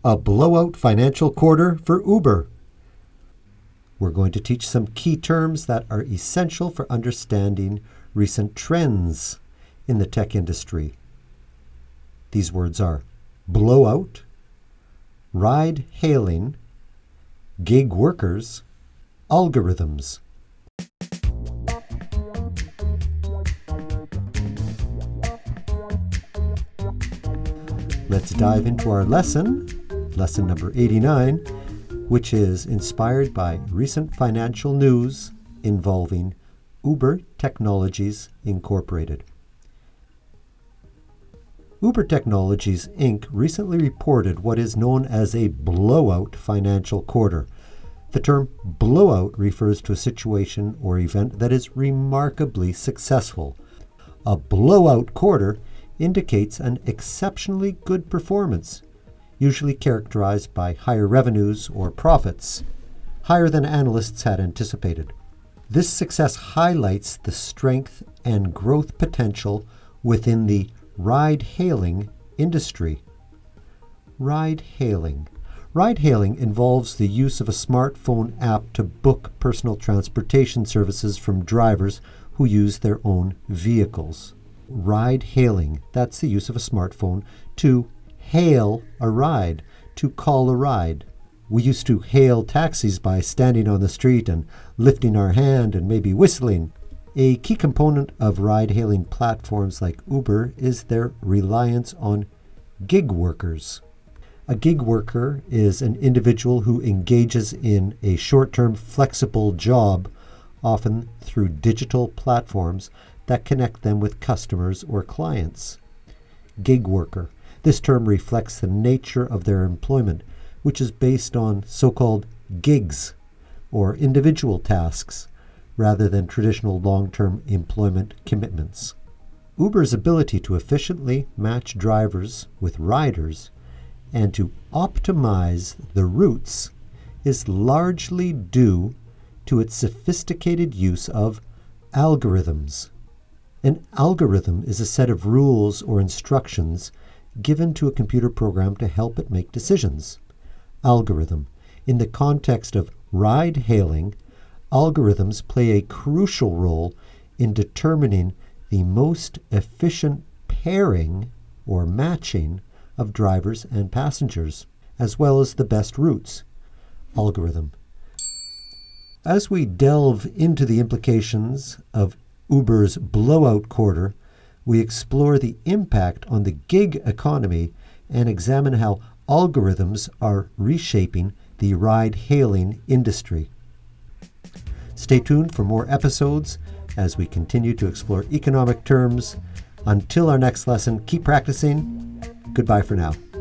A blowout financial quarter for Uber. We're going to teach some key terms that are essential for understanding recent trends in the tech industry. These words are blowout, ride-hailing, gig workers, algorithms. Let's dive into our lesson number 89, which is inspired by recent financial news involving Uber Technologies Incorporated. Uber Technologies Inc. recently reported what is known as a blowout financial quarter. The term blowout refers to a situation or event that is remarkably successful. A blowout quarter indicates an exceptionally good performance, usually characterized by higher revenues or profits, higher than analysts had anticipated. This success highlights the strength and growth potential within the ride-hailing industry. Ride-hailing. Ride-hailing involves the use of a smartphone app to book personal transportation services from drivers who use their own vehicles. Ride-hailing, that's the use of a smartphone to hail a ride, to call a ride. We used to hail taxis by standing on the street and lifting our hand and maybe whistling. A key component of ride-hailing platforms like Uber is their reliance on gig workers. A gig worker is an individual who engages in a short-term flexible job, often through digital platforms that connect them with customers or clients. Gig worker. This term reflects the nature of their employment, which is based on so-called gigs, or individual tasks, rather than traditional long-term employment commitments. Uber's ability to efficiently match drivers with riders and to optimize the routes is largely due to its sophisticated use of algorithms. An algorithm is a set of rules or instructions given to a computer program to help it make decisions. Algorithm. In the context of ride-hailing, algorithms play a crucial role in determining the most efficient pairing or matching of drivers and passengers, as well as the best routes. Algorithm. As we delve into the implications of Uber's blowout quarter, we explore the impact on the gig economy and examine how algorithms are reshaping the ride-hailing industry. Stay tuned for more episodes as we continue to explore economic terms. Until our next lesson, keep practicing. Goodbye for now.